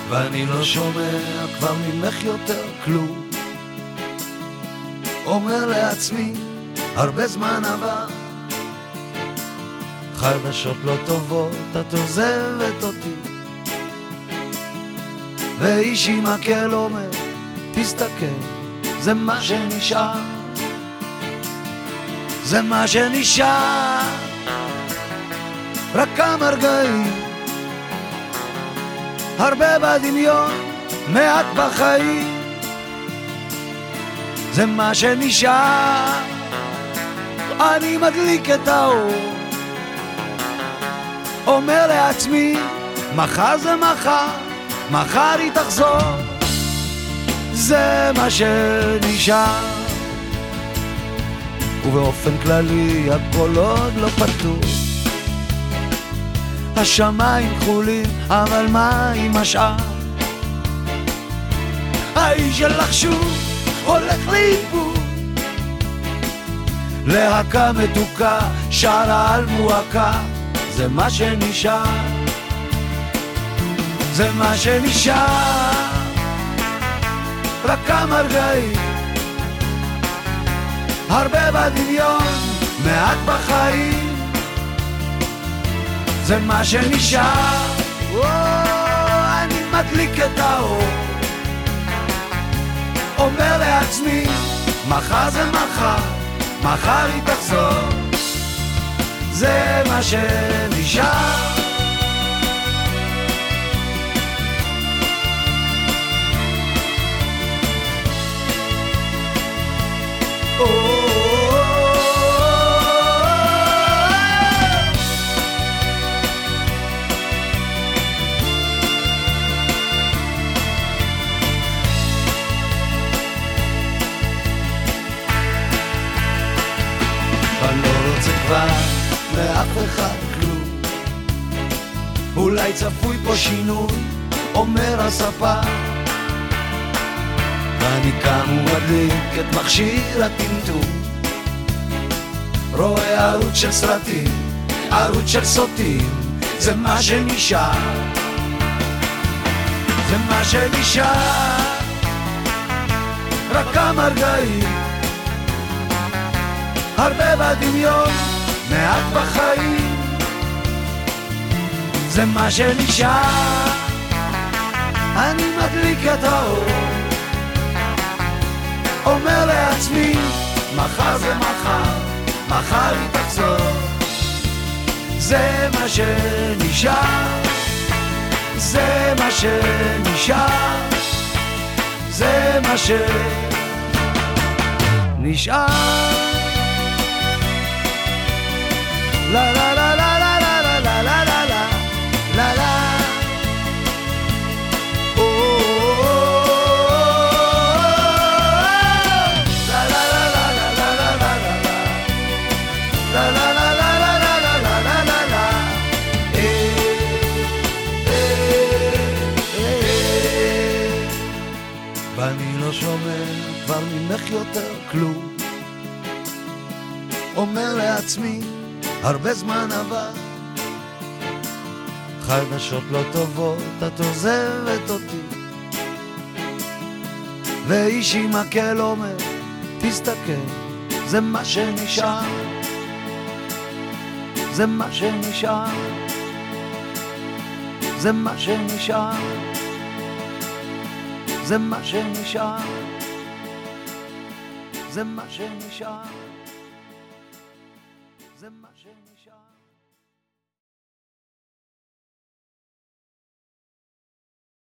ואני לא שומע כבר ממך יותר כלום. אומר לעצמי, הרבה זמן עבר, חדשות לא טובות, את עוזבת אותי. ואיש עם מקל אומר, תסתכל, זה מה שנשאר, זה מה שנשאר. רק כמה רגעים, הרבה בדמיון, מעט בחיים, זה מה שנשאר. אני מדליק את האור, אומר לעצמי, מחר זה מחר, מחר היא תחזור, זה מה שנשאר. ובאופן כללי הכל עוד לא פתור, השמיים כחולים, אבל מה עם השאר? האיש שלך שוב הולך לאיבוד, להקה מתוקה שרה על מועקה, זה מה שנשאר, זה מה שנשאר. רק כמה רגעים, הרבה בדמיון, מעט בחיים, זה מה שנשאר. אני מדליק את האור, אומר לעצמי, מחר זה מחר, מחר היא תחזור, זה מה שנשאר. אני לא רוצה כבר מאף אחד כלום, אולי צפוי פה שינוי, אומר הספר. ואני קם ומדליק את מכשיר הטמטום, רואה ערוץ של סרטים, ערוץ של סוטים, זה מה שנשאר, זה מה שנשאר. רק כמה רגעים, הרבה בדמיון, מעט בחיים, זה מה שנשאר. אני מדליק את האור, אומר לעצמי, מחר זה מחר, מחר היא תחזור, זה מה שנשאר, זה מה שנשאר, זה מה שנשאר. La la la la la la la la la la la la. Oh, la la la la la la la la la la la la la la la la la la. ואני לא שומע כבר ממך יותר כלום, אומר לעצמי, הרבה זמן עבר, חדשות לא טובות, את עוזבת אותי. ואיש עם מקל אומר, תסתכל, זה מה שנשאר, זה מה שנשאר, זה מה שנשאר, זה מה שנשאר, זה מה שנשאר, זה מה שנשאר.